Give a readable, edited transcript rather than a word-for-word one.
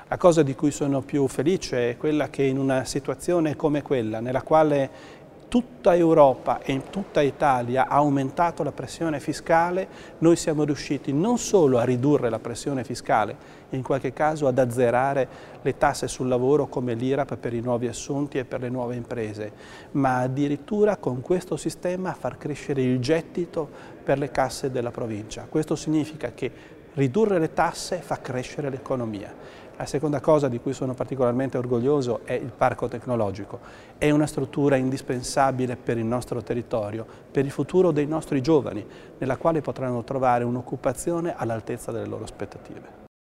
La cosa di cui sono più felice è quella che in una situazione come quella, nella quale tutta Europa e in tutta Italia ha aumentato la pressione fiscale, noi siamo riusciti non solo a ridurre la pressione fiscale, in qualche caso ad azzerare le tasse sul lavoro come l'IRAP per i nuovi assunti e per le nuove imprese, ma addirittura con questo sistema a far crescere il gettito per le casse della provincia. Questo significa che ridurre le tasse fa crescere l'economia. La seconda cosa di cui sono particolarmente orgoglioso è il parco tecnologico. È una struttura indispensabile per il nostro territorio, per il futuro dei nostri giovani, nella quale potranno trovare un'occupazione all'altezza delle loro aspettative.